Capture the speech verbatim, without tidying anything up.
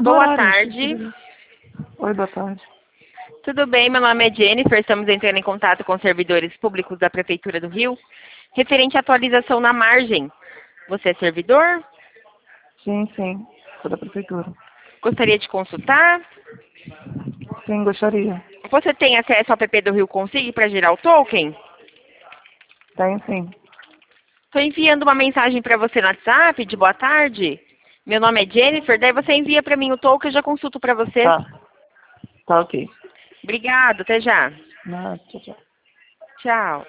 Boa tarde. Oi, boa tarde. Tudo bem? Meu nome é Jennifer. Estamos entrando em contato com os servidores públicos da Prefeitura do Rio, referente à atualização na margem. Você é servidor? Sim, sim. Sou da prefeitura. Gostaria de consultar? Sim, gostaria. Você tem acesso ao app do Rio Consig para gerar o token? Tenho sim. Estou enviando uma mensagem para você no WhatsApp de boa tarde. Meu nome é Jennifer, daí você envia para mim o token, eu já consulto para você. Tá. Tá ok. Obrigado, até já. Não, tchau, tchau. Tchau.